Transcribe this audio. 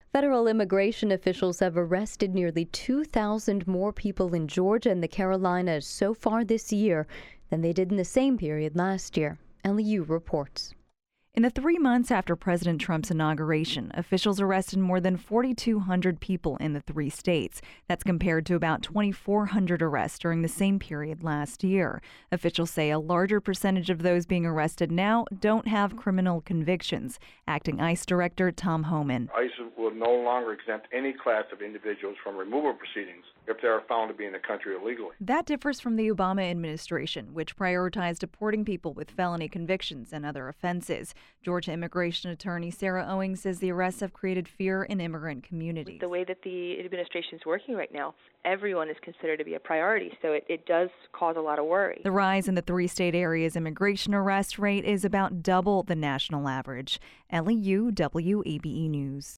Federal immigration officials have arrested nearly 2,000 more people in Georgia and the Carolinas so far this year than they did in the same period last year. LEU reports. In the 3 months after President Trump's inauguration, officials arrested more than 4,200 people in the 3 states. That's compared to about 2,400 arrests during the same period last year. Officials say a larger percentage of those being arrested now don't have criminal convictions. Acting ICE Director Tom Homan. ICE will no longer exempt any class of individuals from removal proceedings if they are found to be in the country illegally. That differs from the Obama administration, which prioritized deporting people with felony convictions and other offenses. Georgia immigration attorney Sarah Owing says the arrests have created fear in immigrant communities. The way that the administration is working right now, everyone is considered to be a priority, so it does cause a lot of worry. The rise in the 3-state area's immigration arrest rate is about double the national average. LEU WABE News.